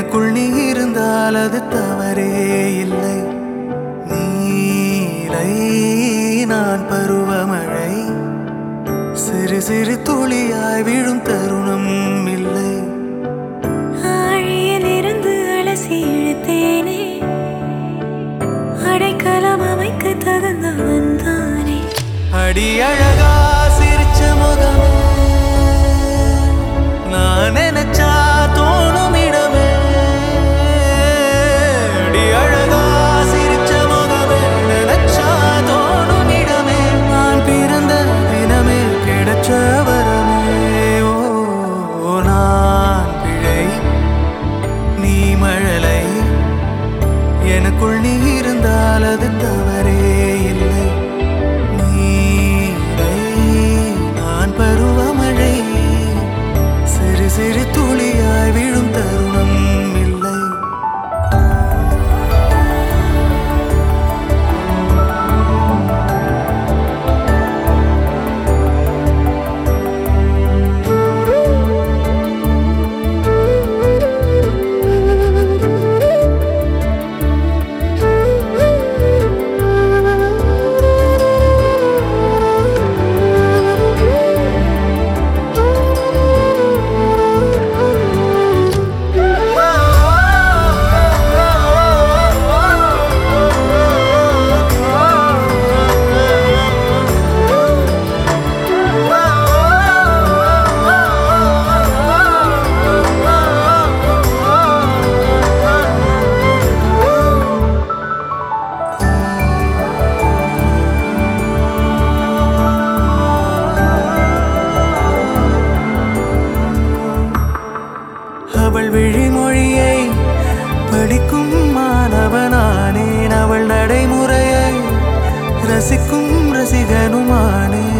எனக்குள் நீ இருந்தால் அது தவறே இல்லை. நீலை நான் பருவமழை, சிறு சிறு துளியாய் விழும் தருணம் இல்லை. ஆழியில் இருந்து அலசி இழுத்தேனே, அடைக்கலம் அமைக்க தகுந்தவன் தானே. அடி அழகா சிரிச்ச முகமே, நான் நினைச்சா தோணும் இடமே. அடி அழகா சிரிச்ச முகமே, நினைச்சா தோணும் இடமே. நான் பிறந்த தினமே கிடைச்ச வரமே. ஓ நான் பிழை, நீ மழலை, எனக்குள் நீ இருந்தால் அது தவறே இல்லை. நீலை நான் பருவமழை, சிறு சிறு துளியாய் விழும் தருணம் இல்லை. அவள் விழிமொழியை படிக்கும் மாணவனானேன், அவள் நடைமுறையை ரசிக்கும் ரசிகனுமானேன்.